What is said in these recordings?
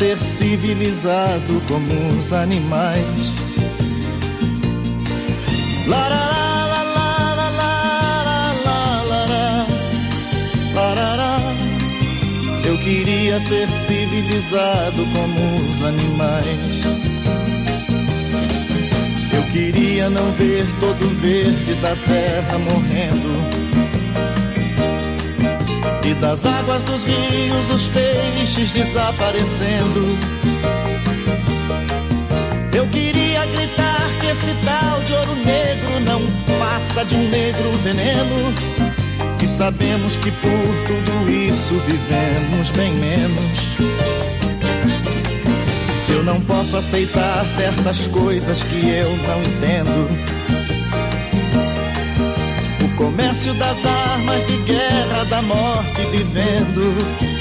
ser civilizado como os animais. Eu queria ser civilizado como os animais. Eu queria não ver todo o verde da terra morrendo, e das águas dos rios os peixes desaparecendo. Eu queria gritar que esse tal de ouro negro não passa de um negro veneno, e sabemos que por tudo isso vivemos bem menos. Eu não posso aceitar certas coisas que eu não entendo. O comércio das armas de guerra, da morte vivendo.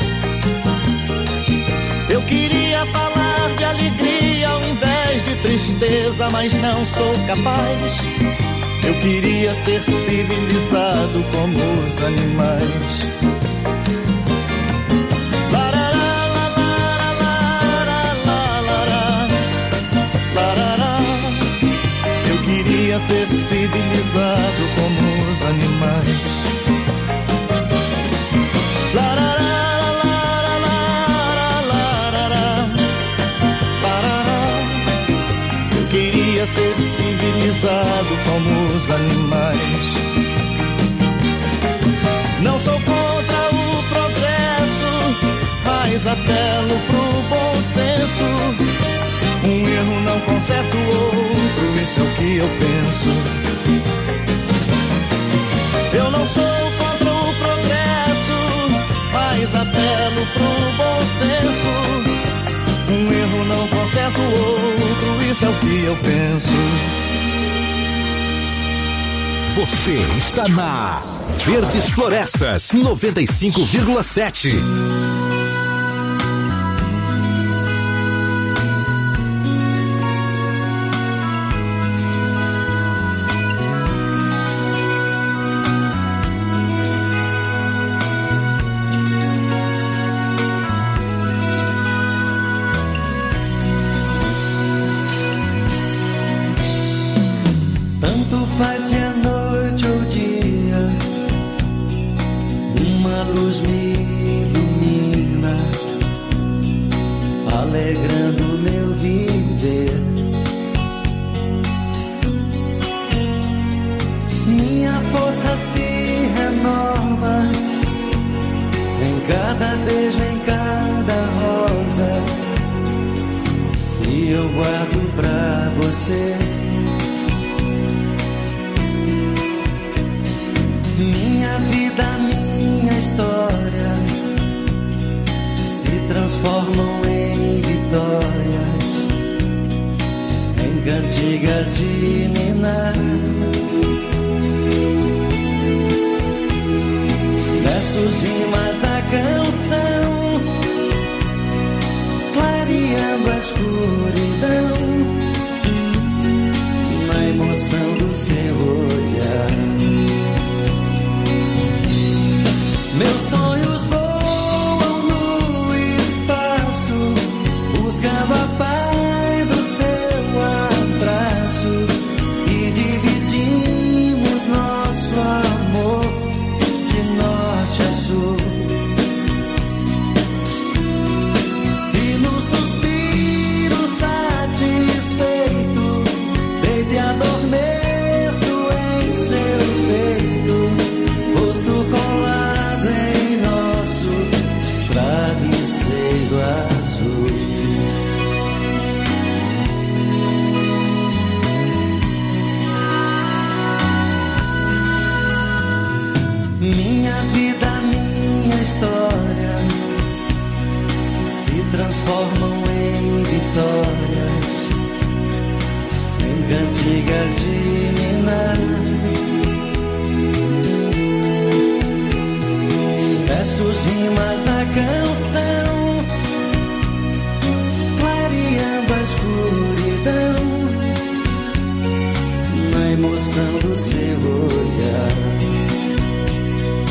Eu queria falar de alegria ao invés de tristeza, mas não sou capaz. Eu queria ser civilizado como os animais. Eu queria ser civilizado como os animais. Eu queria ser civilizado como os animais. Não sou contra o progresso, mas apelo pro bom senso. Um erro não conserta o outro, isso é o que eu penso. Eu não sou contra o progresso, mas apelo pro bom senso. Um erro não conserta o outro, isso é o que eu penso. Você está na Verdes Florestas 95,7.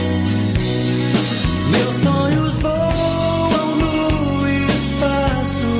Meus sonhos voam no espaço,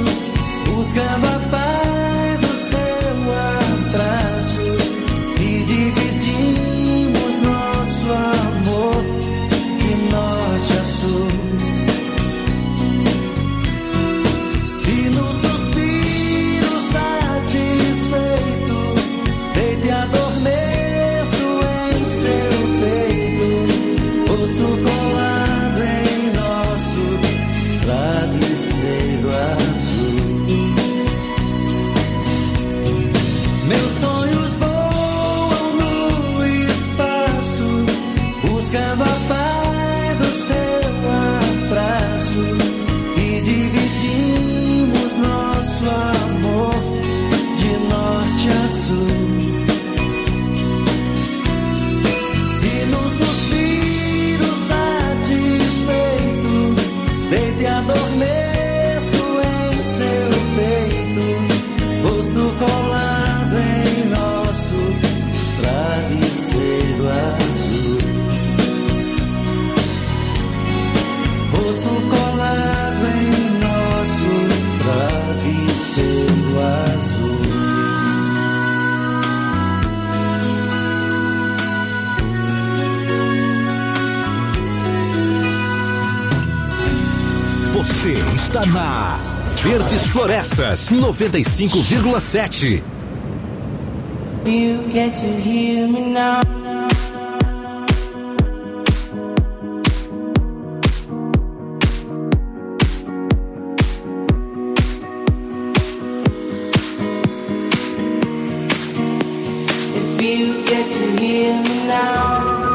está na Verdes Florestas 95,7. You get to hear me now. If you get to hear me now.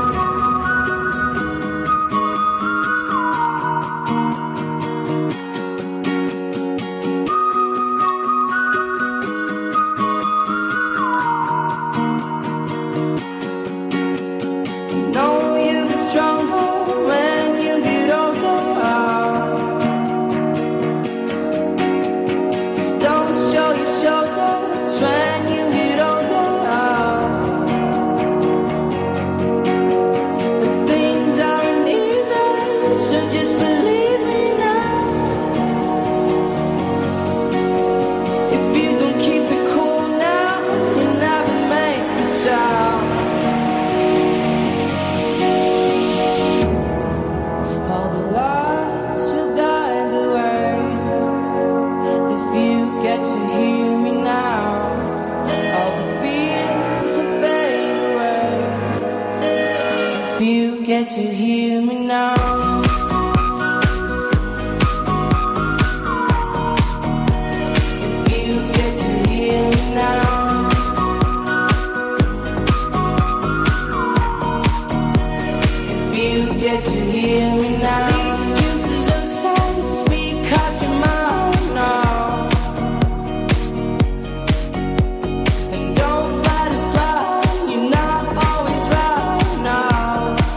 Get to hear me now. If you get to hear me now. If you get to hear me now. These excuses of silence speak out your mouth now. And don't let it slide. You're not always right now.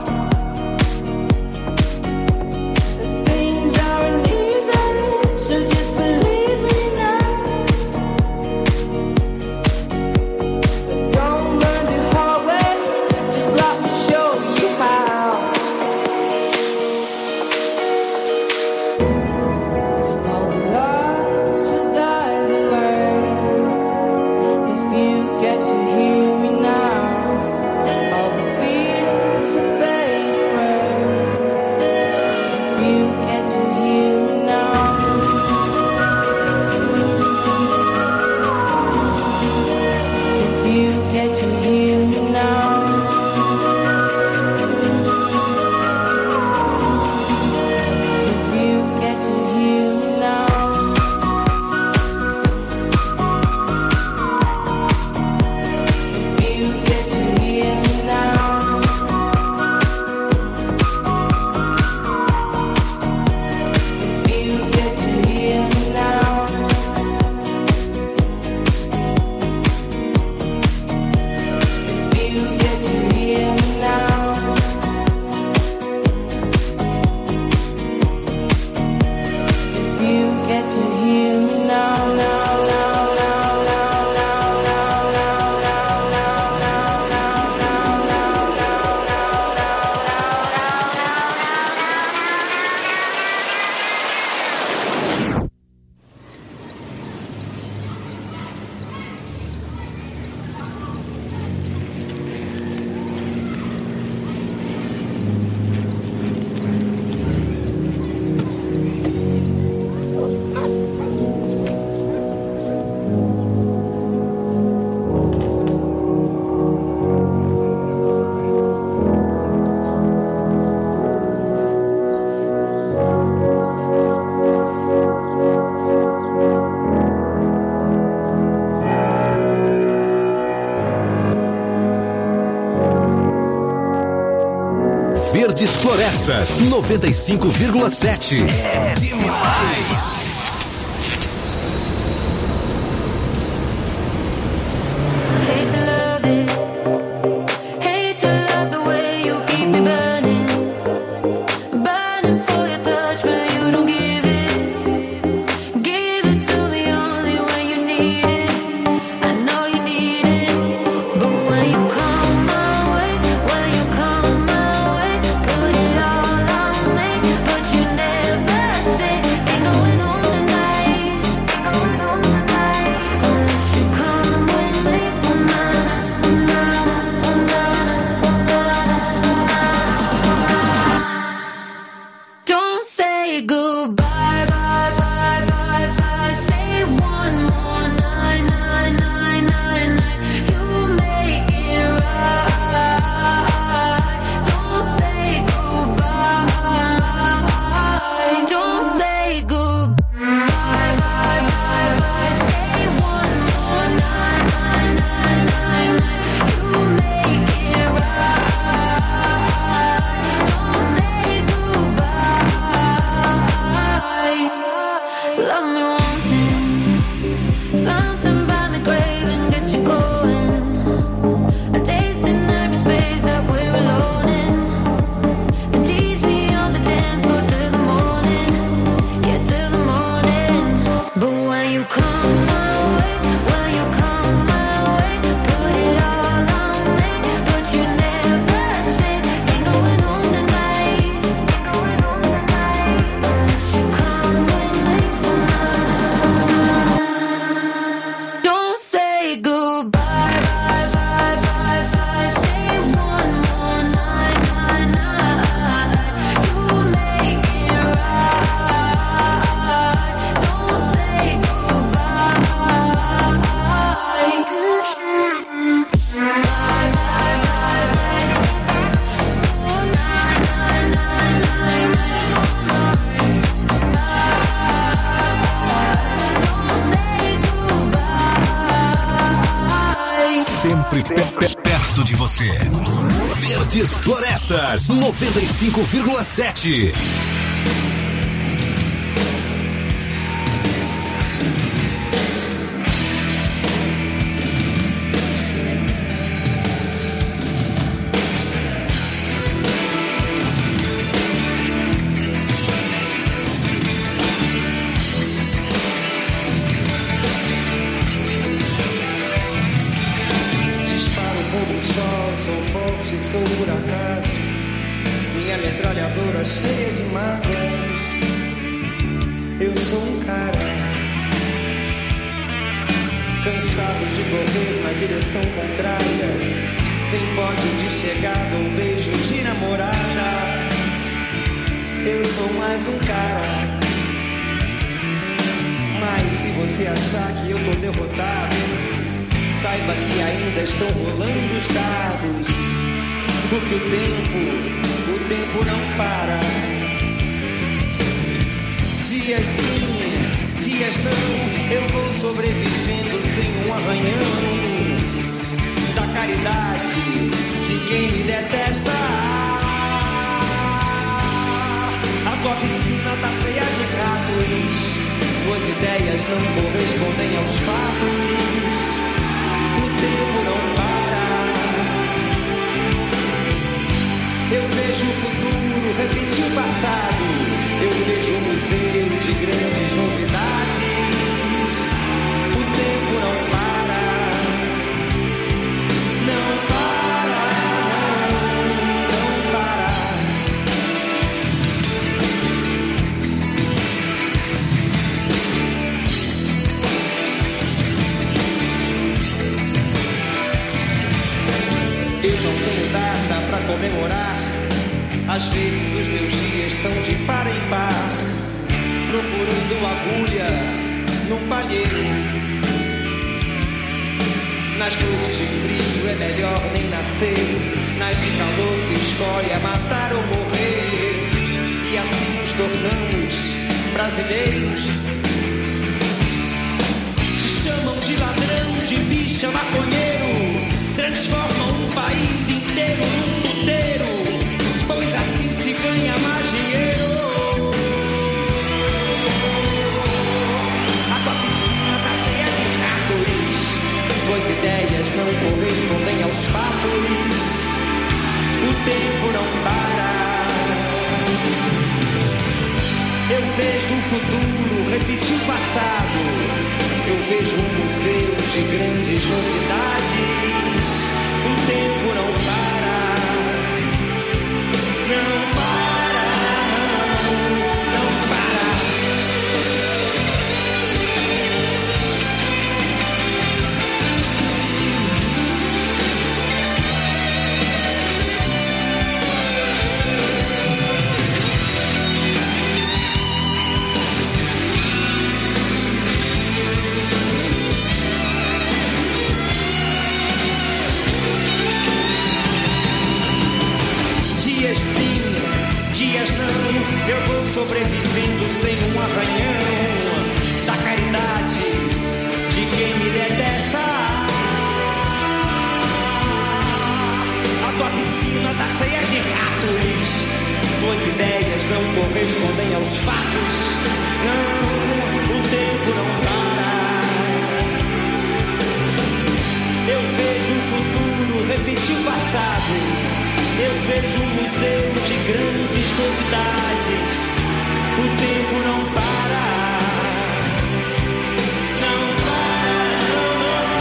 Verdes Florestas 95,7. É demais. Going on. sempre perto de você. Verdes Florestas 95,7. Cheia de mágoas, eu sou um cara cansado de correr na direção contrária, sem pódio de chegada ou beijo de namorada. Eu sou mais um cara, mas se você achar que eu tô derrotado, saiba que ainda estão rolando os dados, porque o tempo não para. Dias sim, dias não, eu vou sobrevivendo sem um arranhão da caridade de quem me detesta. A tua piscina tá cheia de ratos, tuas ideias não correspondem aos fatos. O tempo não para. Eu vejo o futuro repetir o passado. Eu vejo um museu de grandes novidades. O tempo não para. Não para, não para. Eu não tenho data pra comemorar. Às vezes os meus dias são de par em par, procurando agulha num palheiro. Nas noites de frio é melhor nem nascer, nas de calor se escolhe a matar ou morrer. E assim nos tornamos brasileiros. Se chamam de ladrão, de bicha, maconheiro, transformam um país inteiro num puteiro, pois assim se ganha mais dinheiro. A tua piscina tá cheia de ratos, tuas ideias não correspondem aos fatos. O tempo não para. Eu vejo o futuro repetir o passado. Eu vejo um museu de grandes novidades. O tempo não para. Não para, não para. Dias sim, dias não, eu vou sobrevivendo sem um arranhão da caridade de quem me detesta. A tua piscina tá cheia de ratos, tuas ideias não correspondem aos fatos. Não, o tempo não para. Eu vejo o futuro repetir o passado. Eu vejo um museu de grandes novidades. O tempo não para. Não para, não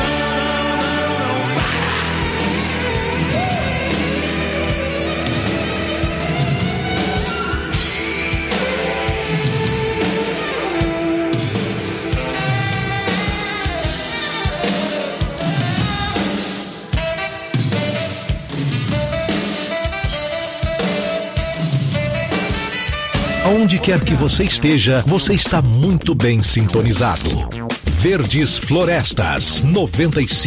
para. Onde quer que você esteja, você está muito bem sintonizado. Verdes Florestas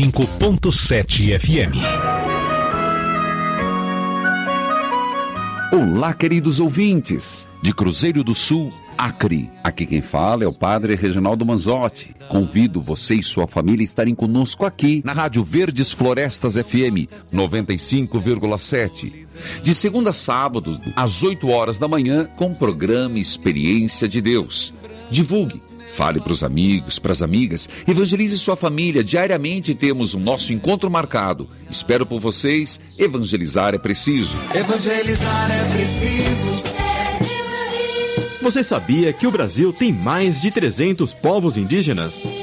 95,7 FM. Olá, queridos ouvintes, de Cruzeiro do Sul, Acre. Aqui quem fala é o Padre Reginaldo Manzotti. Convido você e sua família a estarem conosco aqui na Rádio Verdes Florestas FM 95,7. De segunda a sábado, às 8 horas da manhã, com o programa Experiência de Deus. Divulgue. Fale para os amigos, para as amigas, evangelize sua família. Diariamente temos o nosso encontro marcado. Espero por vocês. Evangelizar é preciso. Evangelizar é preciso. Você sabia que o Brasil tem mais de 300 povos indígenas?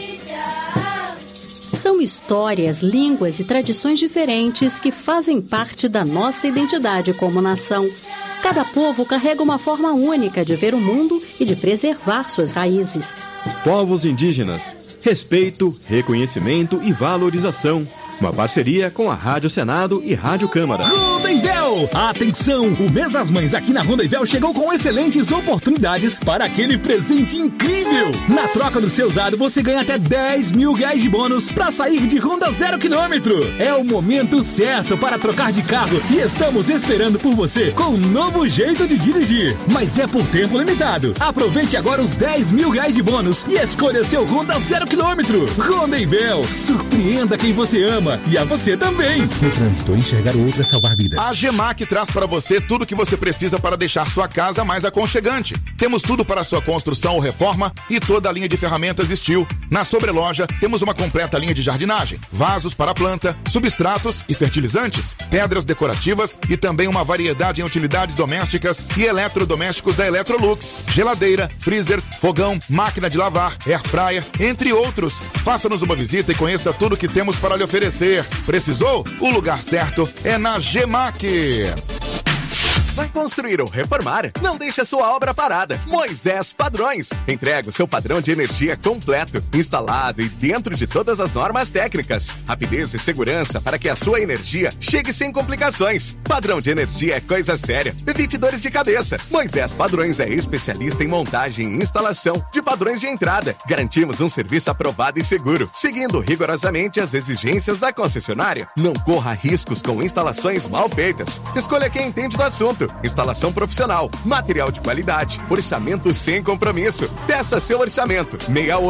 São histórias, línguas e tradições diferentes que fazem parte da nossa identidade como nação. Cada povo carrega uma forma única de ver o mundo e de preservar suas raízes. Povos indígenas. Respeito, reconhecimento e valorização. Uma parceria com a Rádio Senado e Rádio Câmara. Rondevel! Atenção! O Mês das Mães aqui na Rondevel chegou com excelentes oportunidades para aquele presente incrível! Na troca do seu usado, você ganha até 10 mil reais de bônus para sair de Honda 0 km. É o momento certo para trocar de carro e estamos esperando por você com um novo jeito de dirigir. Mas é por tempo limitado. Aproveite agora os 10 mil reais de bônus e escolha seu Honda 0 km. Rondevel, surpreenda quem você ama. E a você também. No trânsito, enxergar o outro é salvar vidas. A Gemac traz para você tudo o que você precisa para deixar sua casa mais aconchegante. Temos tudo para sua construção ou reforma e toda a linha de ferramentas Steel. Na sobreloja, temos uma completa linha de jardinagem, vasos para planta, substratos e fertilizantes, pedras decorativas e também uma variedade em utilidades domésticas e eletrodomésticos da Electrolux, geladeira, freezers, fogão, máquina de lavar, air fryer, entre outros. Faça-nos uma visita e conheça tudo que temos para lhe oferecer. Precisou? O lugar certo é na Gemac. Vai construir ou reformar? Não deixe a sua obra parada. Moisés Padrões. Entrega o seu padrão de energia completo, instalado e dentro de todas as normas técnicas. Rapidez e segurança para que a sua energia chegue sem complicações. Padrão de energia é coisa séria. Evite dores de cabeça. Moisés Padrões é especialista em montagem e instalação de padrões de entrada. Garantimos um serviço aprovado e seguro, seguindo rigorosamente as exigências da concessionária. Não corra riscos com instalações mal feitas. Escolha quem entende do assunto. Instalação profissional, material de qualidade, orçamento sem compromisso. Peça seu orçamento.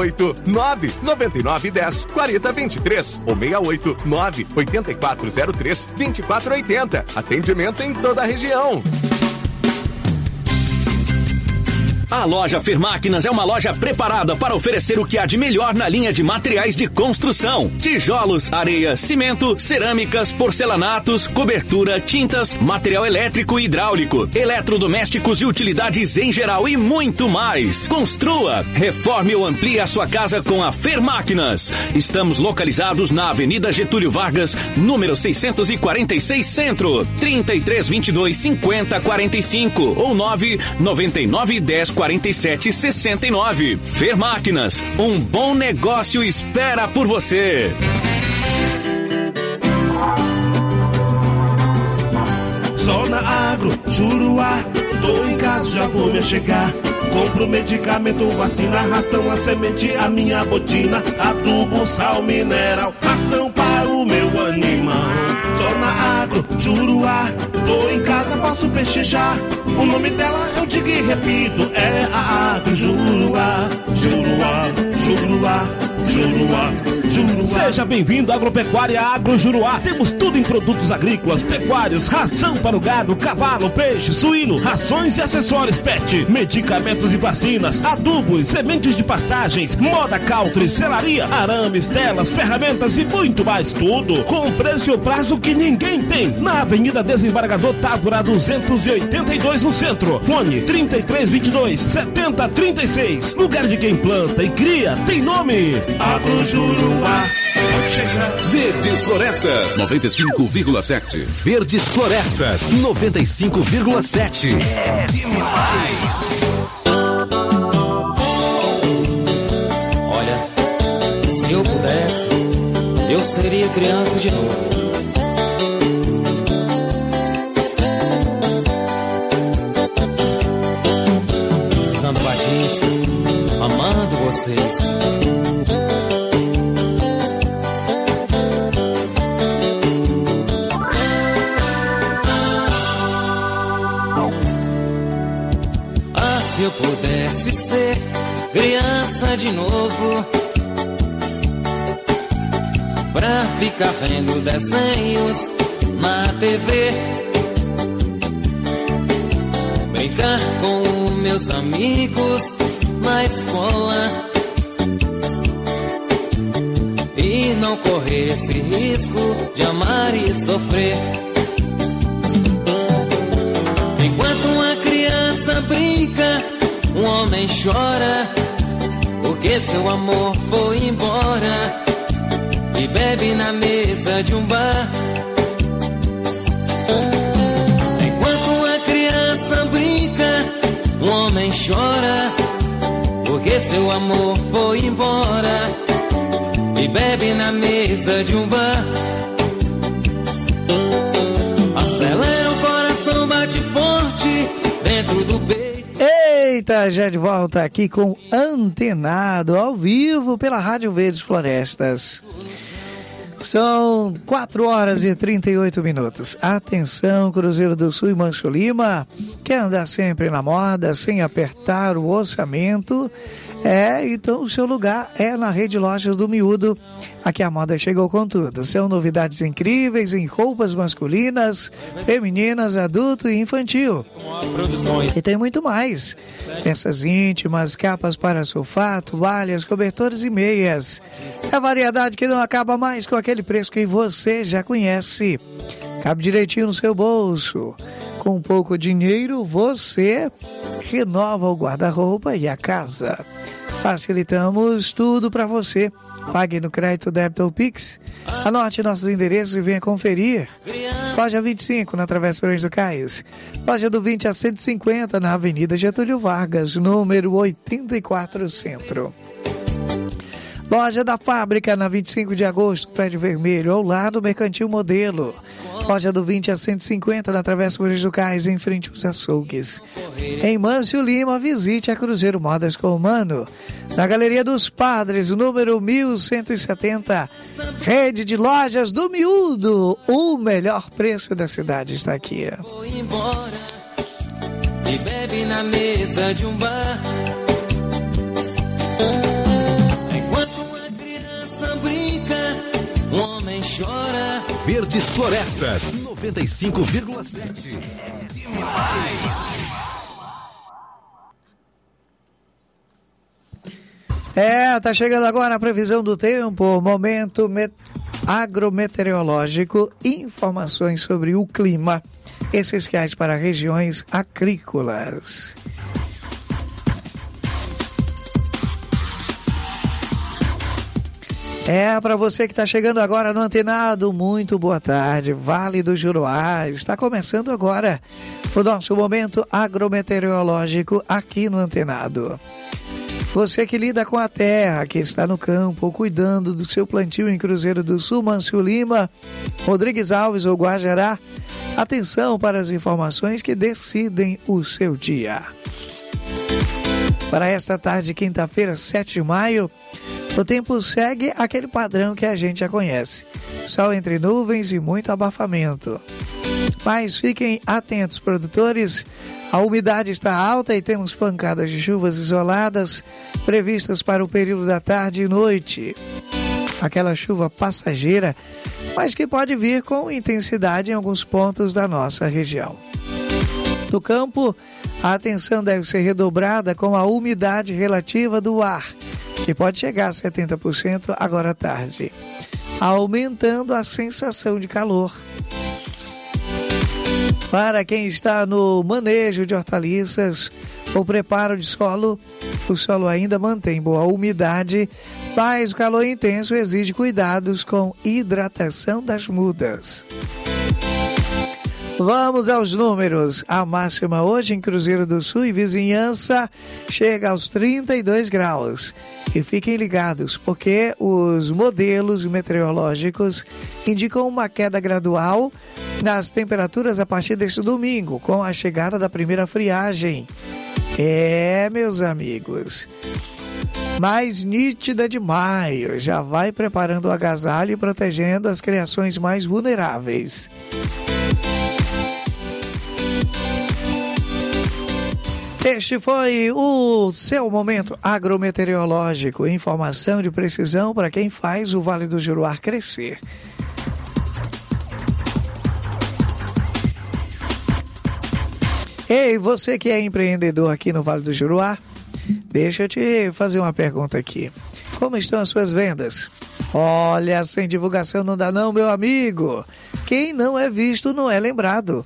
689-9910-4023 ou 689-8403-2480. Atendimento em toda a região. A loja Fermáquinas é uma loja preparada para oferecer o que há de melhor na linha de materiais de construção: tijolos, areia, cimento, cerâmicas, porcelanatos, cobertura, tintas, material elétrico e hidráulico, eletrodomésticos e utilidades em geral e muito mais. Construa, reforme ou amplie a sua casa com a Fermáquinas. Estamos localizados na Avenida Getúlio Vargas, número 646 Centro, 3322-5045 ou 99910-4769. Fermáquinas, um bom negócio espera por você. Zona Agro, Juruá, tô em casa, já vou me chegar. Compro medicamento, vacina, ração, a semente, a minha botina, adubo, sal mineral, ração para o meu animal. Zona Agro, Juruá, tô em casa, posso pechinchar. O nome dela eu digo e repito, é a Agro Juruá, Juruá, Juruá, Juruá, Juruá. Seja bem-vindo à Agropecuária Agro Juruá. Temos tudo em produtos agrícolas, pecuários, ração para o gado, cavalo, peixe, suíno, rações e acessórios pet, medicamentos e vacinas, adubos, sementes de pastagens, moda country, selaria, arames, telas, ferramentas e muito mais. Tudo com preço e prazo que ninguém tem. Na Avenida Desembargador Távora 282 no centro. Fone 3322-7036. Lugar de quem planta e cria tem nome. Agro Juruá. Pode chegar. Verdes Florestas 95,7. Verdes Florestas 95,7. É demais. Olha, se eu pudesse, eu seria criança de novo. Sandro Batista, amando vocês. ficar vendo desenhos na TV, brincar com meus amigos na escola e não correr esse risco de amar e sofrer. Enquanto uma criança brinca, um homem chora, porque seu amor foi embora, e bebe na mesa de um bar. Enquanto uma criança brinca, um homem chora, porque seu amor foi embora, e bebe na mesa de um bar. Acelera o coração, bate forte dentro do peito. Eita, já de volta aqui com Antenado, ao vivo pela Rádio Verdes Florestas. São 4 horas e 38 minutos. Atenção, Cruzeiro do Sul e Manso Lima, quer andar sempre na moda, sem apertar o orçamento? Então o seu lugar é na Rede Lojas do Miúdo. Aqui a moda chegou com tudo. São novidades incríveis em roupas masculinas, femininas, adulto e infantil. E tem muito mais. Peças íntimas, capas para sofá, toalhas, cobertores e meias. É a variedade que não acaba mais, com aquele preço que você já conhece. Cabe direitinho no seu bolso. Com pouco dinheiro, você renova o guarda-roupa e a casa. Facilitamos tudo para você. Pague no crédito, débito ou Pix. Anote nossos endereços e venha conferir. Loja 25, na Travessa Perões do Cais. Loja do 20 a 150, na Avenida Getúlio Vargas, número 84, Centro. Loja da Fábrica, na 25 de agosto, Prédio Vermelho, ao lado do Mercantil Modelo. Loja do 20 a 150, na Travessa Perões do Cais, em frente aos açougues. Em Mâncio Lima, visite a Cruzeiro Modas com o Mano. Na Galeria dos Padres, número 1170, Rede de Lojas do Miúdo. O melhor preço da cidade está aqui. E bebe na mesa de um bar. Enquanto uma criança brinca, um homem chora. Verdes Florestas 95,7. Demais. Tá chegando agora a previsão do tempo, momento agrometeorológico, informações sobre o clima, essenciais para regiões agrícolas. Para você que está chegando agora no Antenado, muito boa tarde. Vale do Juruá, está começando agora o nosso momento agrometeorológico aqui no Antenado. Você que lida com a terra, que está no campo, cuidando do seu plantio em Cruzeiro do Sul, Mâncio Lima, Rodrigues Alves ou Guajará, atenção para as informações que decidem o seu dia. Para esta tarde, quinta-feira, 7 de maio, o tempo segue aquele padrão que a gente já conhece. Sol entre nuvens e muito abafamento. Mas fiquem atentos, produtores. A umidade está alta e temos pancadas de chuvas isoladas previstas para o período da tarde e noite. Aquela chuva passageira, mas que pode vir com intensidade em alguns pontos da nossa região. No campo, a atenção deve ser redobrada com a umidade relativa do ar, que pode chegar a 70% agora à tarde, aumentando a sensação de calor. Para quem está no manejo de hortaliças ou preparo de solo, o solo ainda mantém boa umidade, mas o calor intenso exige cuidados com hidratação das mudas. Vamos aos números. A máxima hoje em Cruzeiro do Sul e vizinhança chega aos 32 graus. E fiquem ligados, porque os modelos meteorológicos indicam uma queda gradual nas temperaturas a partir deste domingo, com a chegada da primeira friagem. Meus amigos, mais nítida de maio. Já vai preparando o agasalho e protegendo as criações mais vulneráveis. Este foi o seu momento agrometeorológico. Informação de precisão para quem faz o Vale do Juruá crescer. Ei, você que é empreendedor aqui no Vale do Juruá, deixa eu te fazer uma pergunta aqui. Como estão as suas vendas? Olha, sem divulgação não dá não, meu amigo. Quem não é visto não é lembrado.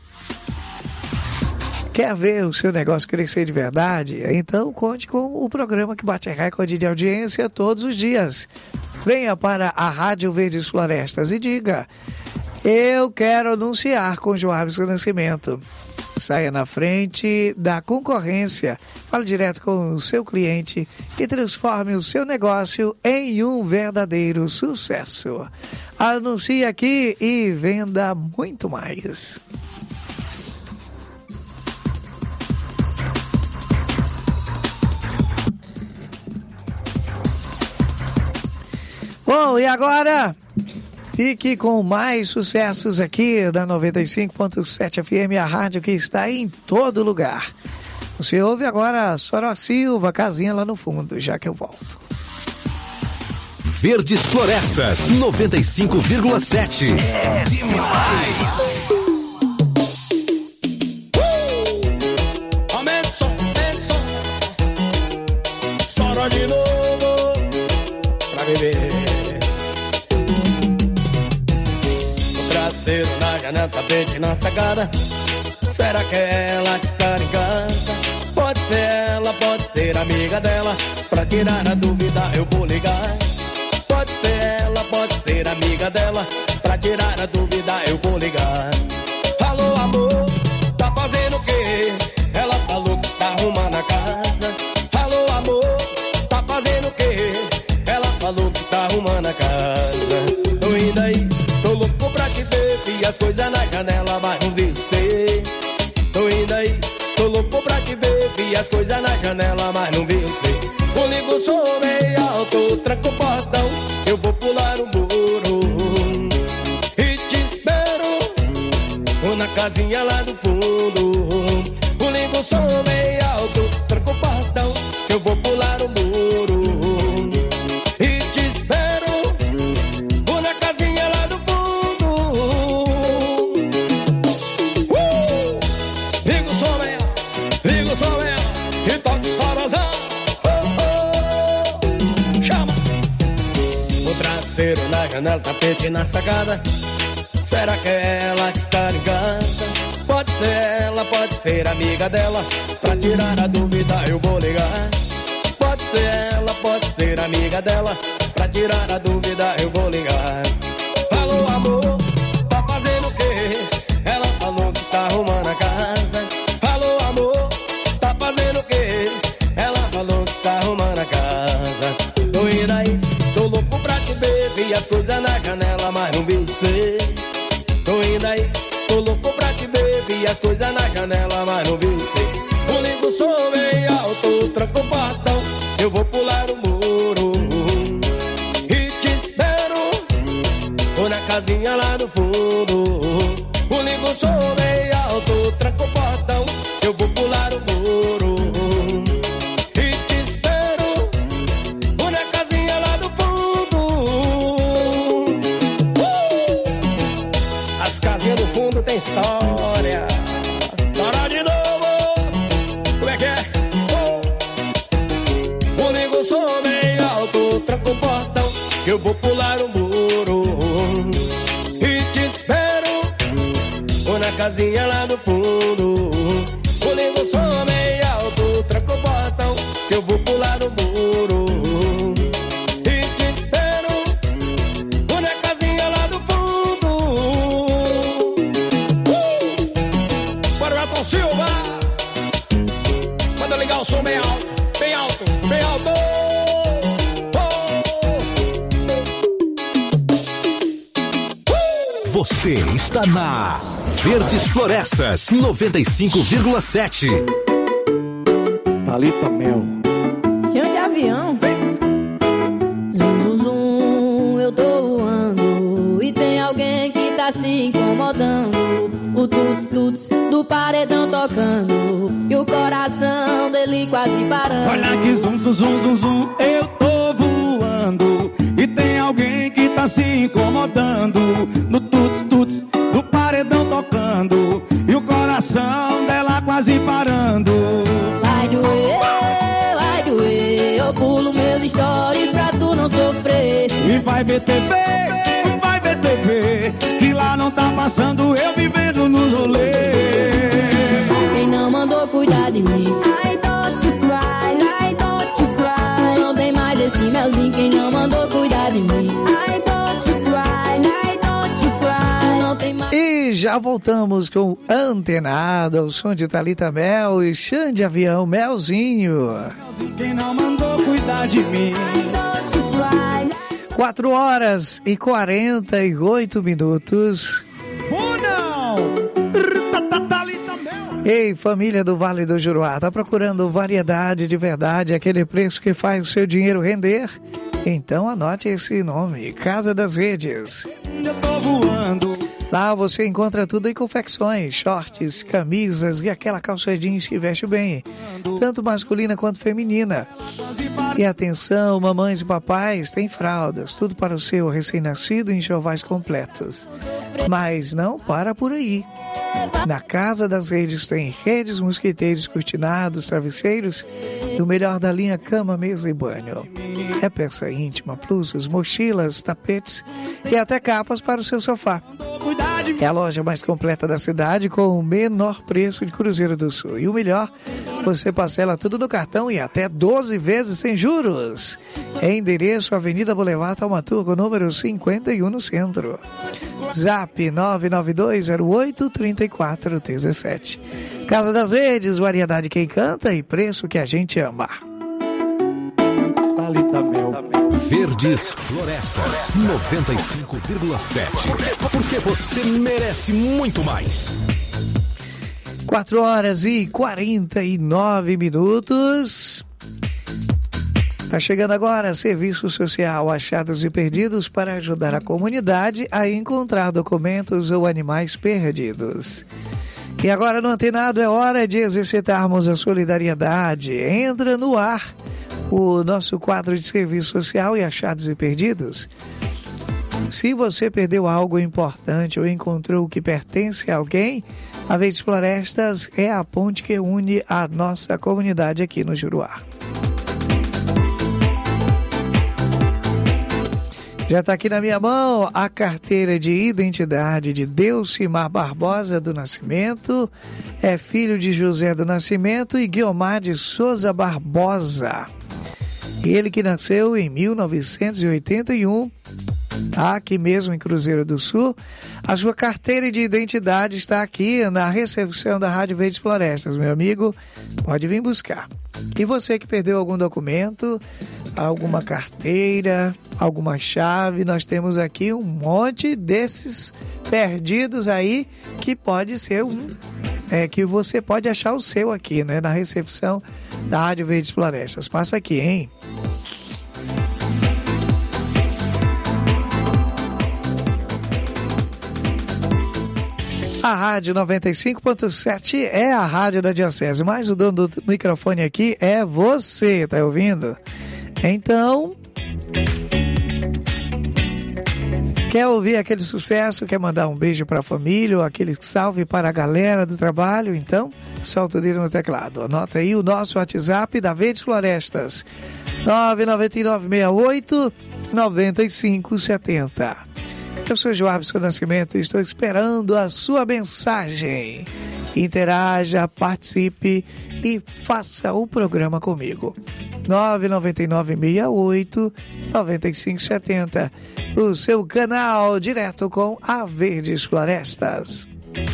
Quer ver o seu negócio crescer de verdade? Então conte com o programa que bate recorde de audiência todos os dias. Venha para a Rádio Verdes Florestas e diga: eu quero anunciar com Joabson Nascimento. Saia na frente da concorrência, fale direto com o seu cliente e transforme o seu negócio em um verdadeiro sucesso. Anuncie aqui e venda muito mais. Bom, e agora fique com mais sucessos aqui da 95.7 FM, a rádio que está em todo lugar. Você ouve agora a Soró Silva, casinha lá no fundo, já que eu volto. Verdes Florestas, 95,7. É demais! Aumenta o som. Soró de novo pra beber. Traseiro na janela, tapete na sacada. Será que é ela que está em casa? Pode ser ela, pode ser amiga dela. Pra tirar a dúvida eu vou ligar. Pode ser ela, pode ser amiga dela. Pra tirar a dúvida eu vou ligar. Alô, amor, tá fazendo o quê? Ela falou que está arrumando a casa. Alô, amor, tá fazendo o quê? Ela falou que tá arrumando a casa. Tô indo aí, tô louco pra te ver. Vi as coisas na janela, mas não vi você. Tô indo aí, tô louco pra te ver. Vi as coisas na janela, mas não vi você. Eu ligo o som meio alto, tranco o portão. Eu vou pular o muro e te espero. Vou na casinha lá do fundo. Eu ligo o som meio alto, tranco o portão. Eu vou pular o muro e te espero. Vou na casinha lá do fundo. Liga o som meio alto, liga o som meio alto e toque sorozão. Traseiro na janela, tapete na sacada. Será que é ela que está em casa? Pode ser ela, pode ser amiga dela. Pra tirar a dúvida eu vou ligar. Pode ser ela, pode ser amiga dela. Pra tirar a dúvida eu vou ligar. Alô, amor, tá fazendo o quê? Ela falou que tá arrumando a casa. Alô, amor, tá fazendo o quê? Ela falou que tá arrumando a casa. Tô indo aí, tô louco pra te ver. Vi as coisas na janela, mas não vi você. Tô indo aí, tô louco pra te ver. Vi as coisas na janela, mas não vi você. Eu ligo o som bem alto, tranco o portão. Eu vou pular o muro e te espero. Vou na casinha lá no fundo. Eu ligo o som bem alto, tranco o portão. Eu vou pular o muro. Tem história. Bora de novo. Como é que é? O ligo o som bem alto, tranco o portão. Eu vou pular o muro e te espero. Vou na casinha lá no fundo. O ligo o som bem alto, tranco o portão. Eu vou pular o muro. Ligar o som bem alto, bem alto, bem alto. Você está na Verdes Florestas 95,7. Thalita Mel. Chão de avião. Zum, zum, zum, eu tô voando e tem alguém que tá se incomodando. O tuts, tuts do do paredão tocando e o coração dele quase parando. Olha que zum, zum, zum, zum, zum, eu tô voando e tem alguém que tá se incomodando. No tuts, tuts do paredão tocando e o coração dela quase parando. Vai doer, eu pulo meus stories pra tu não sofrer. E vai ver TV, que lá não tá passando eu vivendo nos rolês. Quem não mandou cuidar de mim? I don't you cry. Não tem mais esse melzinho. Quem não mandou cuidar de mim? I don't you cry. Não tem mais. E já voltamos com Antenado, ao som de Thalita Mel e Xande Avião, Melzinho. Quem não mandou cuidar de mim? 4 horas e 48 minutos. Ei, família do Vale do Juruá, tá procurando variedade de verdade, aquele preço que faz o seu dinheiro render? Então anote esse nome, Casa das Redes. Eu tô voando. Lá você encontra tudo em confecções, shorts, camisas e aquela calça jeans que veste bem, tanto masculina quanto feminina. E atenção, mamães e papais, tem fraldas, tudo para o seu recém-nascido em enxovais completos. Mas não para por aí. Na Casa das Redes tem redes, mosquiteiros, cortinados, travesseiros e o melhor da linha cama, mesa e banho. É peça íntima, plusos, mochilas, tapetes e até capas para o seu sofá. É a loja mais completa da cidade com o menor preço de Cruzeiro do Sul. E o melhor, você parcela tudo no cartão e até 12 vezes sem juros. É endereço Avenida Boulevard Taumaturgo, número 51 no centro. Zap 992083417. Casa das Redes, variedade quem canta e preço que a gente ama. Verdes Florestas 95,7. Porque você merece muito mais. 4 horas e 49 minutos. Tá chegando agora Serviço Social Achados e Perdidos para ajudar a comunidade a encontrar documentos ou animais perdidos. E agora no Antenado é hora de exercitarmos a solidariedade. Entra no ar o nosso quadro de Serviço Social e Achados e Perdidos. Se você perdeu algo importante ou encontrou o que pertence a alguém, a Verdes Florestas é a ponte que une a nossa comunidade aqui no Juruá. Já está aqui na minha mão a carteira de identidade de Delcimar Barbosa do Nascimento, é filho de José do Nascimento e Guiomar de Souza Barbosa. Ele que nasceu em 1981, aqui mesmo em Cruzeiro do Sul. A sua carteira de identidade está aqui na recepção da Rádio Verdes Florestas, meu amigo, pode vir buscar. E você que perdeu algum documento, alguma carteira, alguma chave, nós temos aqui um monte desses perdidos aí que pode ser que você pode achar o seu aqui, né, na recepção da Rádio Verdes Florestas. Passa aqui, hein? A Rádio 95.7 é a rádio da Diocese, mas o dono do microfone aqui é você, tá ouvindo? Então, quer ouvir aquele sucesso, quer mandar um beijo para a família, ou aquele salve para a galera do trabalho? Então, solta o dedo no teclado. Anota aí o nosso WhatsApp da Verdes Florestas, 99968-9570. Eu sou Joabson Nascimento e estou esperando a sua mensagem. Interaja, participe e faça o programa comigo. 99968-9570. O seu canal direto com a Verdes Florestas.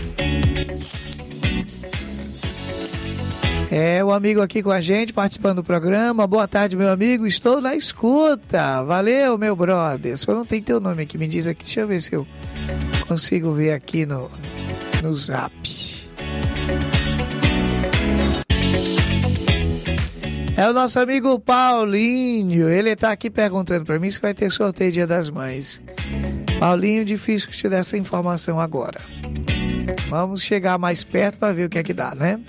É, o amigo aqui com a gente, participando do programa. Boa tarde, meu amigo. Estou na escuta. Valeu, meu brother. Só não tem teu nome aqui. Me diz aqui. Deixa eu ver se eu consigo ver aqui no Zap. É o nosso amigo Paulinho. Ele está aqui perguntando para mim se vai ter sorteio Dia das Mães. Paulinho, difícil te dar essa informação agora. Vamos chegar mais perto para ver o que é que dá, né?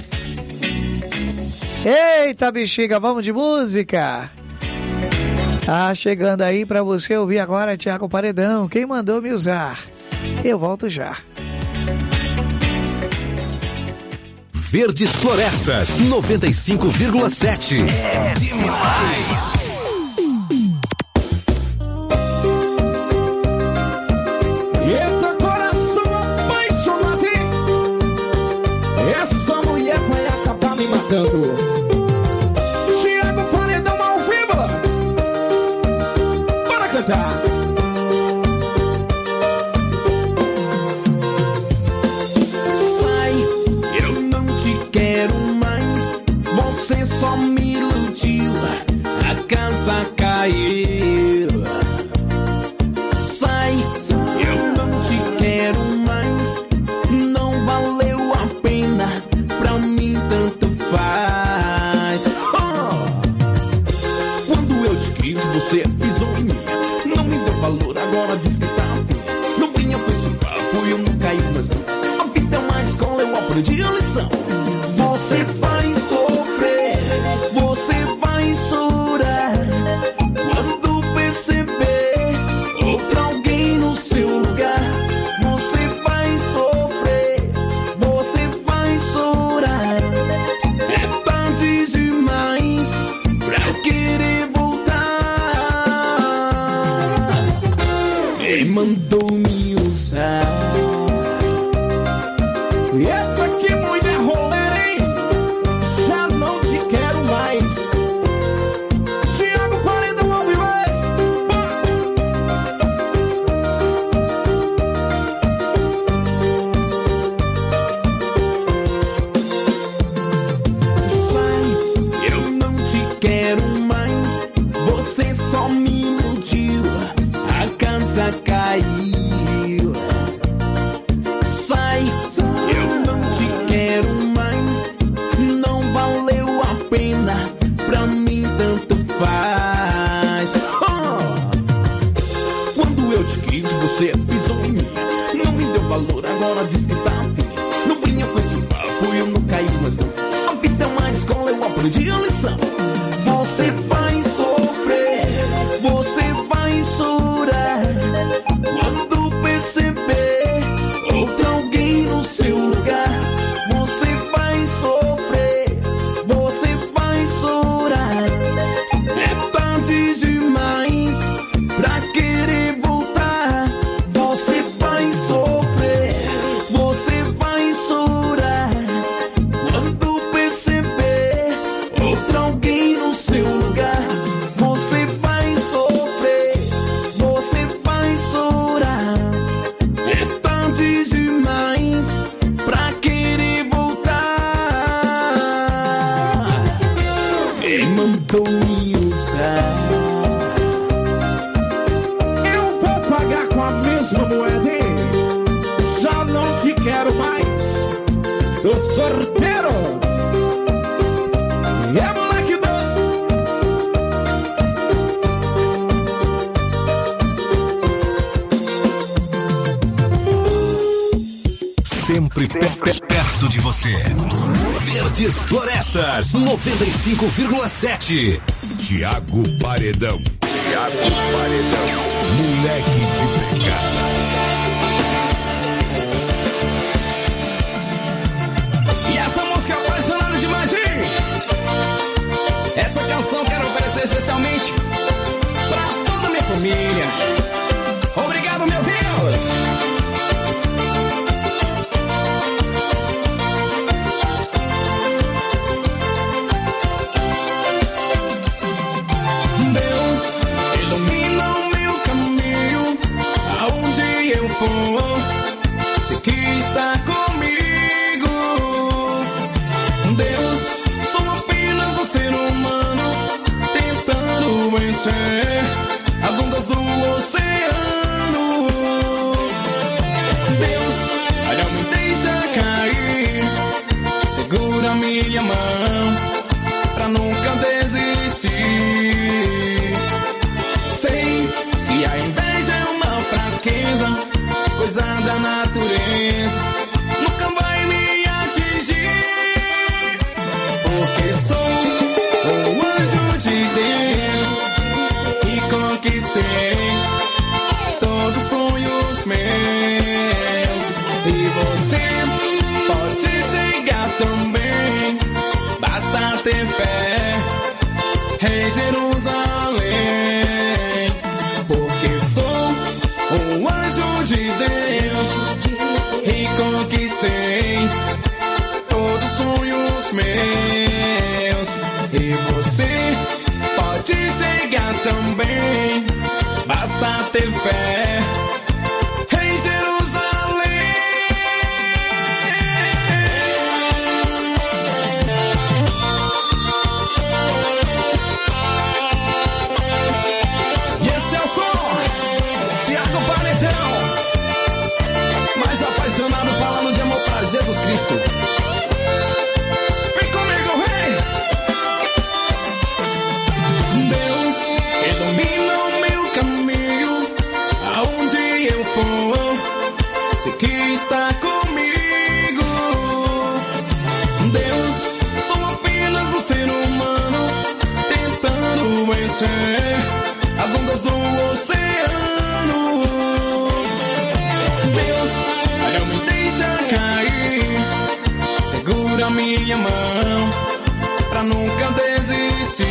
Eita, bexiga, vamos de música? Tá chegando aí para você ouvir agora Tiago Paredão, quem mandou me usar. Eu volto já. Verdes Florestas 95,7. É demais. Eita, coração apaixonado. Essa mulher vai acabar me matando. Tiago Paredão ao vivo. Bora cantar. Você só me iludiu, a casa caiu. Sai, eu não te quero mais. Não valeu a pena, pra mim tanto faz. Quando eu te quis, você pisou em mim. Não me deu valor, agora diz que tá afim. Não vinha com esse papo, eu não caí, mas não. A vida é uma escola, eu aprendi a lição. Você vai sofrer, você vai chorar quando perceber outro alguém no seu lugar. Você vai sofrer, você vai chorar. É tarde demais pra querer voltar. Quem mandou me usar? Eita, que mulher rolê, hein? Já não te quero mais. Tiago Paredão ao vivo. Sai, eu não te quero mais. Você só me iludiu, a casa caiu. Sai, eu não te quero mais. Não valeu a pena, pra mim tanto faz. Quando eu te quis, você pisou em mim. Não me deu valor, agora diz que tá afim. Não vinha com esse papo, eu não caí, mas não. A vida é uma escola, eu aprendi a lição. Você vai sofrer, você vai chorar quando perceber outro alguém no seu lugar. Você vai sofrer, você vai chorar. É tarde demais pra querer voltar. Você vai sofrer, você vai chorar quando perceber outro alguém no seu lugar. Você vai sofrer, você vai chorar. É tarde demais pra querer voltar. Quem mandou me usar? Eu vou pagar com a mesma moeda, hein? Já não te quero mais. Tô sorteiro. É moleque do... Sempre perto de você. Verdes Florestas 95,7. Tiago Paredão. Tiago Paredão. Moleque de pegada. E essa música apaixonando demais, hein? Essa canção quero oferecer especialmente pra toda a minha família. Obrigado, meu Deus! Deus, ilumina o meu caminho, aonde eu for, sei que está comigo. Deus, sou apenas um ser humano, tentando vencer as ondas do oceano. Deus, olha, me deixa cair, segura minha mão, pra nunca desistir. Sei que a inveja é uma fraqueza, coisa basta ter fé. Em Jerusalém. E esse é o som, Thiago Paredão, mais apaixonado, falando de amor pra Jesus Cristo. Vem comigo, rei. Deus ilumina o meu caminho, aonde eu for, sei que está comigo. Deus, sou apenas um ser humano, tentando vencer as ondas do oceano. Deus, não me deixa cair, segura minha mão pra nunca desistir.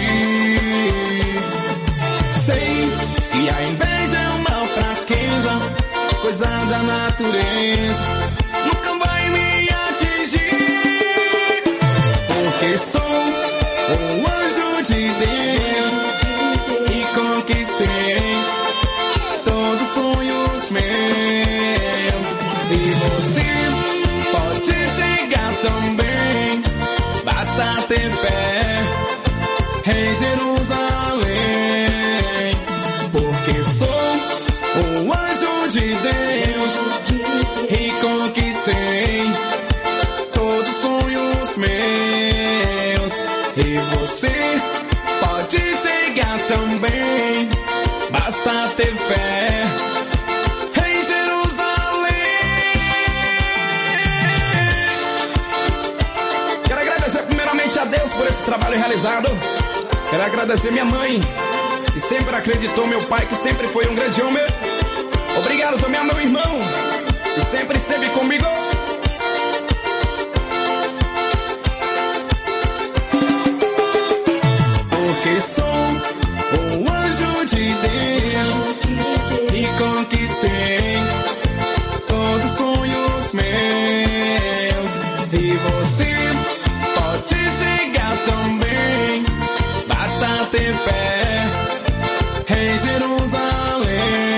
Sei que a inveja é uma fraqueza, coisa da natureza, nunca vai me atingir, porque sou um anjo de Deus e conquistei todos os sonhos meus. E você pode chegar também, basta ter fé. Em Jerusalém, porque sou um anjo de Deus e conquistei todos os sonhos meus. E você pode chegar também, basta ter fé. Em Jerusalém. Quero agradecer primeiramente a Deus por esse trabalho realizado. Quero agradecer minha mãe, que sempre acreditou, meu pai, que sempre foi um grande homem. Obrigado também ao meu irmão, que sempre esteve comigo. Porque sou um anjo de Deus e conquistei todos os sonhos meus. E você pode chegar também, basta ter fé. Em Jerusalém,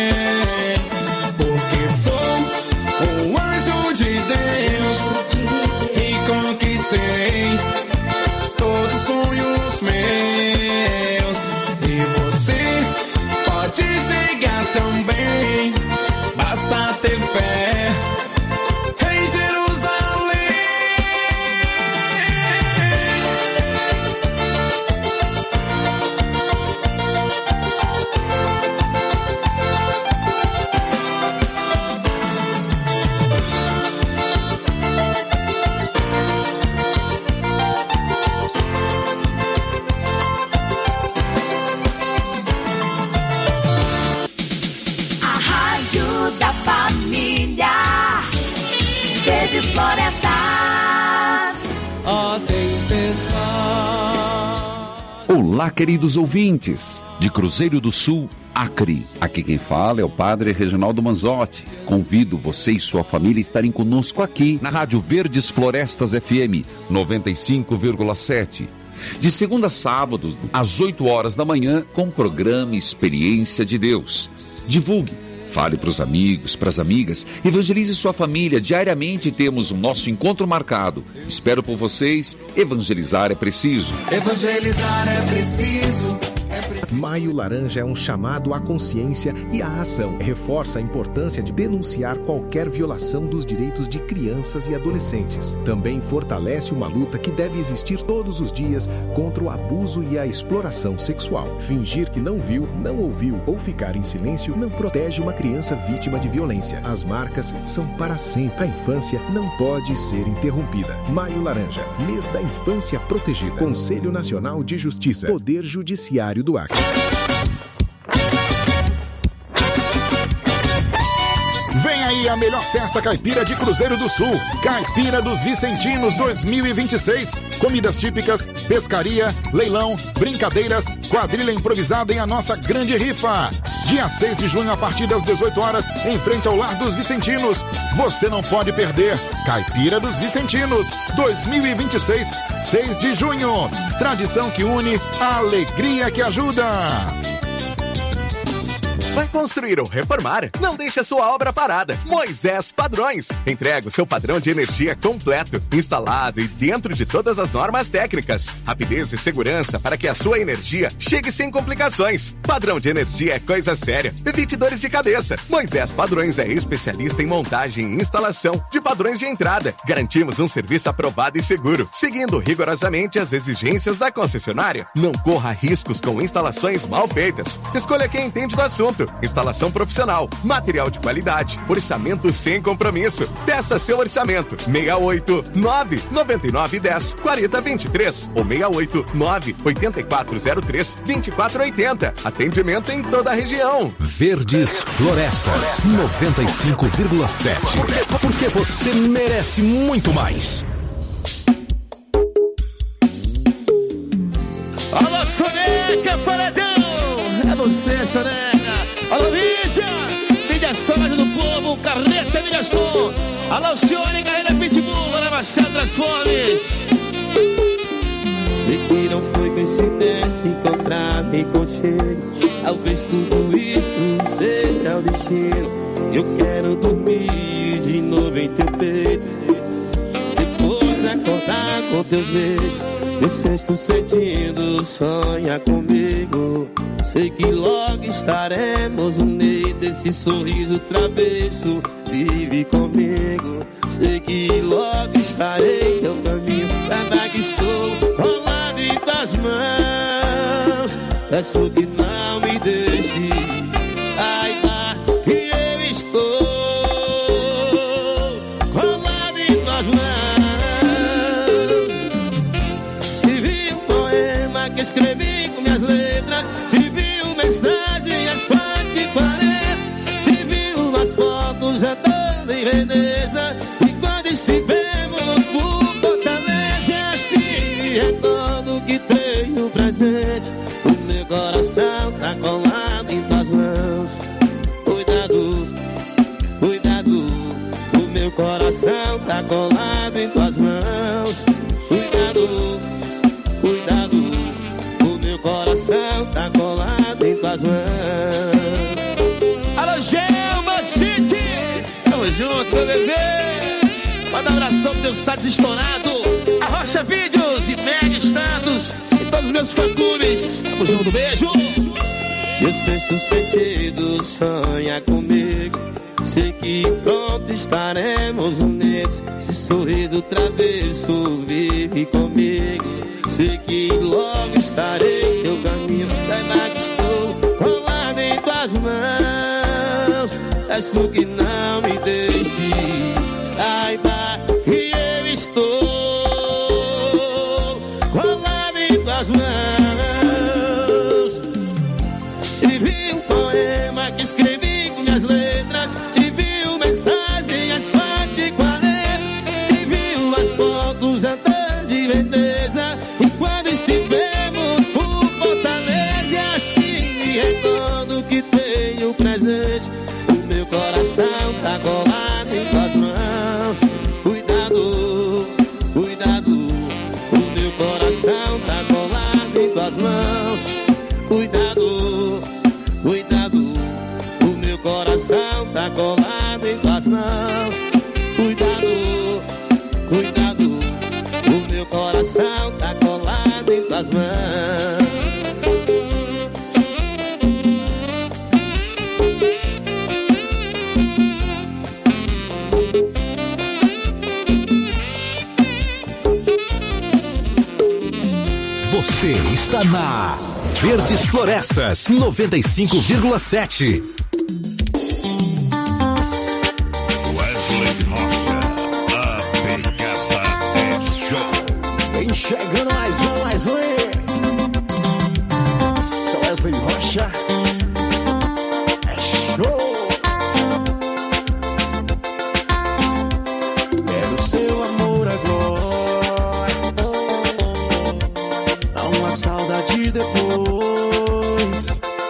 porque sou um anjo de Deus e conquistei todos os sonhos meus. E você pode chegar também, basta ter fé. Em Jerusalém. A Rádio da Família, Verdes Florestas. A tempestade. Olá, queridos ouvintes de Cruzeiro do Sul, Acre. Aqui quem fala é o Padre Reginaldo Manzotti. Convido você e sua família a estarem conosco aqui na Rádio Verdes Florestas FM 95,7. De segunda a sábado, às 8 horas da manhã, com o programa Experiência de Deus. Divulgue, fale para os amigos, para as amigas, evangelize sua família. Diariamente temos o nosso encontro marcado. Espero por vocês. Evangelizar é preciso. Evangelizar é preciso. Maio Laranja é um chamado à consciência e à ação. Reforça a importância de denunciar qualquer violação dos direitos de crianças e adolescentes. Também fortalece uma luta que deve existir todos os dias contra o abuso e a exploração sexual. Fingir que não viu, não ouviu ou ficar em silêncio não protege uma criança vítima de violência. As marcas são para sempre. A infância não pode ser interrompida. Maio Laranja, mês da infância protegida. Conselho Nacional de Justiça. Poder Judiciário do Acre. Vem aí a melhor festa caipira de Cruzeiro do Sul, Caipira dos Vicentinos 2026. Comidas típicas, pescaria, leilão, brincadeiras, quadrilha improvisada em a nossa grande rifa. Dia 6 de junho, a partir das 18 horas, em frente ao Lar dos Vicentinos. Você não pode perder. Caipira dos Vicentinos 2026, 6 de junho. Tradição que une, a alegria que ajuda. Vai construir ou reformar? Não deixe a sua obra parada. Moisés Padrões. Entrega o seu padrão de energia completo, instalado e dentro de todas as normas técnicas. Rapidez e segurança para que a sua energia chegue sem complicações. Padrão de energia é coisa séria. Evite dores de cabeça. Moisés Padrões é especialista em montagem e instalação de padrões de entrada. Garantimos um serviço aprovado e seguro, seguindo rigorosamente as exigências da concessionária. Não corra riscos com instalações mal feitas. Escolha quem entende do assunto. Instalação profissional, material de qualidade, orçamento sem compromisso. Peça seu orçamento. 689-9910-4023 ou 689-8403-2480. Atendimento em toda a região. Verdes Florestas 95,7. Porque você merece muito mais. Alô, Soneca, paredão! É você, Soneca! Alô, mídia! Mídia som, ajuda o povo, carreta, mídia som! Alô, Cione, carreira Pitbull, Ana Machado Transformes! Sei que não foi coincidência encontrar-me contigo. Talvez tudo isso seja o destino. Eu quero dormir de novo em teu peito, depois acordar com teus beijos. Meu sexto sentido sonha comigo. Sei que logo estaremos unidos. Esse sorriso travesso vive comigo. Sei que logo estarei em teu caminho. Saiba que estou rolado em tuas mãos. Peço que não me deixe. Saiba que eu estou rolado em tuas mãos. Tive um poema que escrevi com minhas letras. Tive uma mensagem às 4h40. Tive umas fotos andando em Veneza. E quando estivemos por Fortaleza, assim recordo que tenho presente. O meu coração tá colado em tuas mãos. Cuidado, cuidado. O meu coração tá colado em tuas mãos. Cuidado, cuidado. O meu coração tá colado em tuas mãos. Alô, Gelma City! Tamo junto, meu bebê! Manda um abração pro meu site estourado, a Rocha Vídeos e Mega Status e todos os meus fã-clubes. Tamo junto, beijo! Meu sexto sentido sonha comigo. Sei que pronto estaremos unidos. Esse sorriso travesso vive comigo. Sei que logo estarei em teu caminho. Saiba que estou colado em tuas mãos. Peço que não me deixe. Saiba que eu estou colado em tuas mãos. Tive um poema que escrevi com minhas letras. Tive uma mensagem às 4h40. Tive umas fotos andando de Veneza. E quando estivemos por Fortaleza, assim recordo que tenho presente. O meu coração tá colado em tuas mãos. Cuidado, cuidado. O meu coração tá colado em tuas mãos. Cuidado, cuidado. O meu coração tá colado em tuas mãos. Cuidado, cuidado. O meu coração tá colado em tuas mãos. Você está na Verdes Florestas 95,7. Wesley Rocha, a pegada é show. Vem chegando mais um, Sou Wesley Rocha. É show. Quero seu amor agora, não há saudade depois.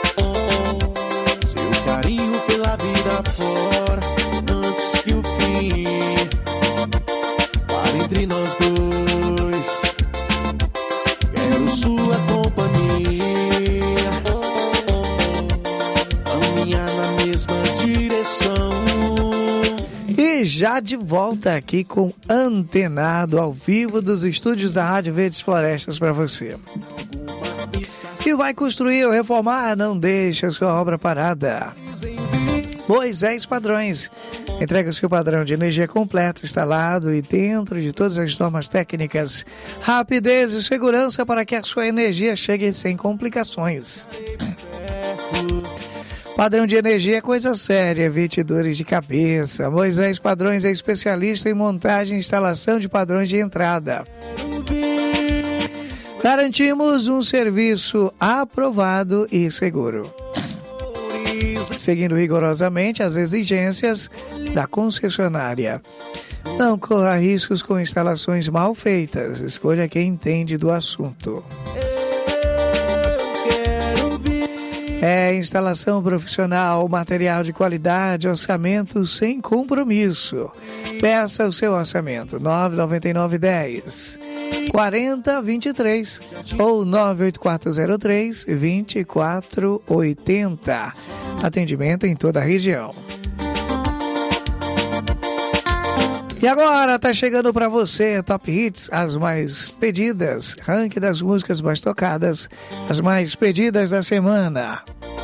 Seu carinho pela vida fora, antes que o fim pare entre nós dois. Quero sua companhia, mesma direção. E já de volta aqui com Antenado ao vivo dos estúdios da Rádio Verdes Florestas para você. E vai construir ou reformar? Não deixe a sua obra parada. Moisés Padrões. Entrega o seu padrão de energia completo, instalado e dentro de todas as normas técnicas. Rapidez e segurança para que a sua energia chegue sem complicações. Padrão de energia é coisa séria, evite dores de cabeça. Moisés Padrões é especialista em montagem e instalação de padrões de entrada. Garantimos um serviço aprovado e seguro, seguindo rigorosamente as exigências da concessionária. Não corra riscos com instalações mal feitas. Escolha quem entende do assunto. É instalação profissional, material de qualidade, orçamento sem compromisso. Peça o seu orçamento 99910 4023 ou 98403 2480. Atendimento em toda a região. E agora tá chegando para você Top Hits, as mais pedidas, ranking das músicas mais tocadas, as mais pedidas da semana.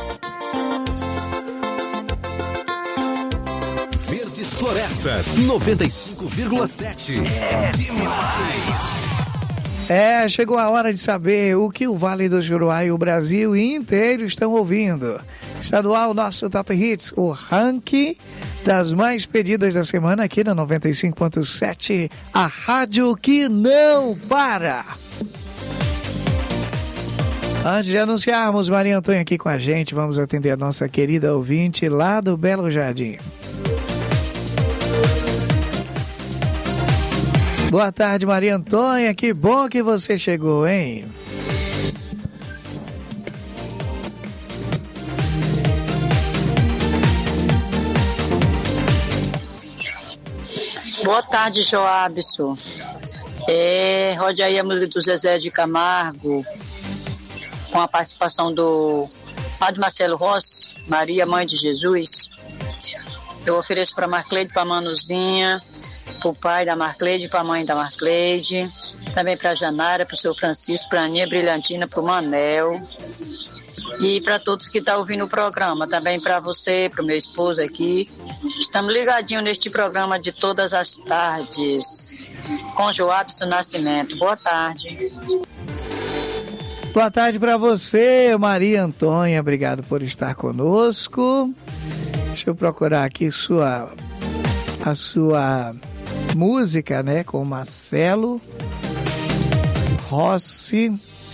Verdes Florestas 95,7. É demais. Chegou a hora de saber o que o Vale do Juruá e o Brasil inteiro estão ouvindo. Estadual, nosso Top Hits, o ranking das mais pedidas da semana aqui na 95.7, a rádio que não para. Antes de anunciarmos, Maria Antônia aqui com a gente, vamos atender a nossa querida ouvinte lá do Belo Jardim. Boa tarde, Maria Antônia, que bom que você chegou, hein? Boa tarde, Joabson. Rode aí a música do Zezé de Camargo, com a participação do Padre Marcelo Rossi, Maria, Mãe de Jesus. Eu ofereço para Marcleide, para Manuzinha, para o pai da Marcleide, para a mãe da Marcleide, também para a Janara, para o seu Francisco, para a Aninha Brilhantina, para o Manel e para todos que estão ouvindo o programa, também para você, para o meu esposo aqui. Estamos ligadinhos neste programa de todas as tardes, com Joabson Nascimento. Boa tarde. Boa tarde para você, Maria Antônia, obrigado por estar conosco. Deixa eu procurar aqui a sua música, né, com Marcelo Rossi.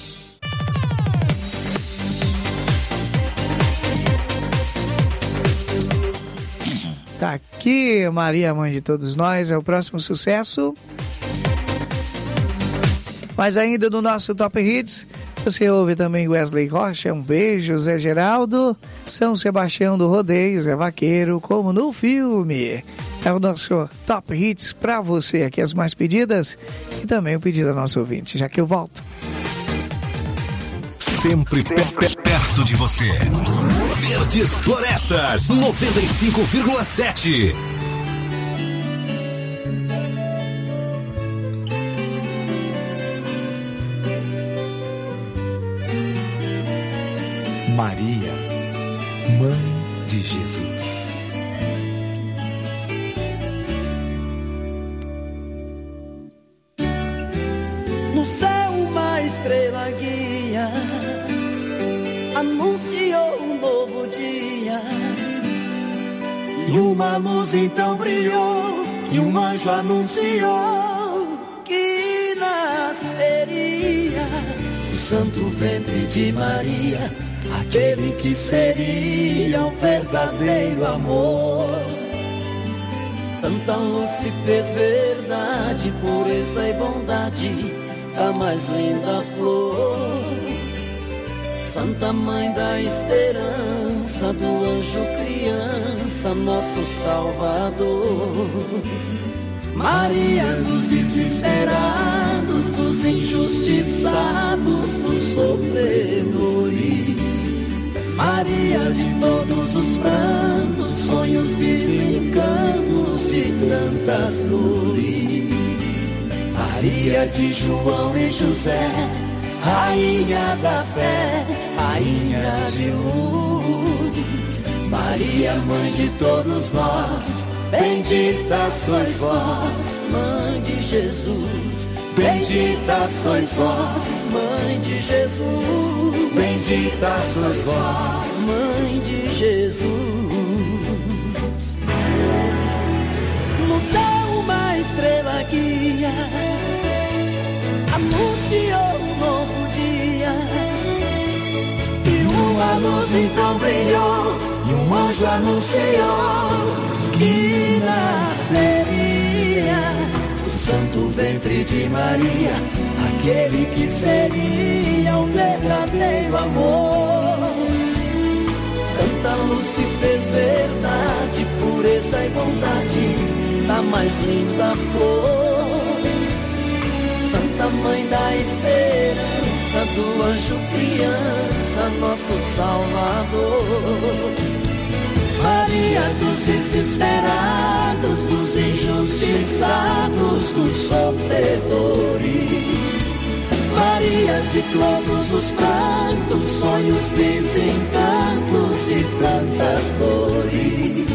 Tá aqui, Maria, Mãe de Todos Nós, é o próximo sucesso. Mas ainda no nosso Top Hits, você ouve também Wesley Rocha, Um Beijo, Zé Geraldo, São Sebastião do Rodeio, Zé Vaqueiro, como no filme. É o nosso Top Hits para você, aqui as mais pedidas e também o pedido do nosso ouvinte, já que eu volto. Sempre perto de você. Verdes Florestas 95,7. Maria, Mãe de Jesus. No céu uma estrela guia anunciou um novo dia, e uma luz então brilhou, e um anjo anunciou que nasceria do santo ventre de Maria aquele que seria o verdadeiro amor. Tanta luz se fez verdade, pureza e bondade, a mais linda flor. Santa Mãe da Esperança, do anjo criança, nosso Salvador. Maria dos desesperados, dos injustiçados, dos sofredores. Maria de todos os prantos, sonhos, desencantos de tantas dores. Maria de João e José, rainha da fé, rainha de luz. Maria, mãe de todos nós, bendita sois vós, mãe de Jesus. Bendita sois vós, mãe de Jesus. Bendita sois vós, mãe de Jesus. No céu uma estrela guia, anunciou um novo dia. E uma luz então brilhou, e um anjo anunciou que nasceria o santo ventre de Maria, aquele que seria o verdadeiro amor. Tanta luz se fez verdade, pureza e bondade da mais linda flor. Santa Mãe da Esperança, do anjo criança, nosso Salvador. Maria dos desesperados, dos injustiçados, dos sofredores. Maria de todos os prantos, sonhos, desencantos de tantas dores.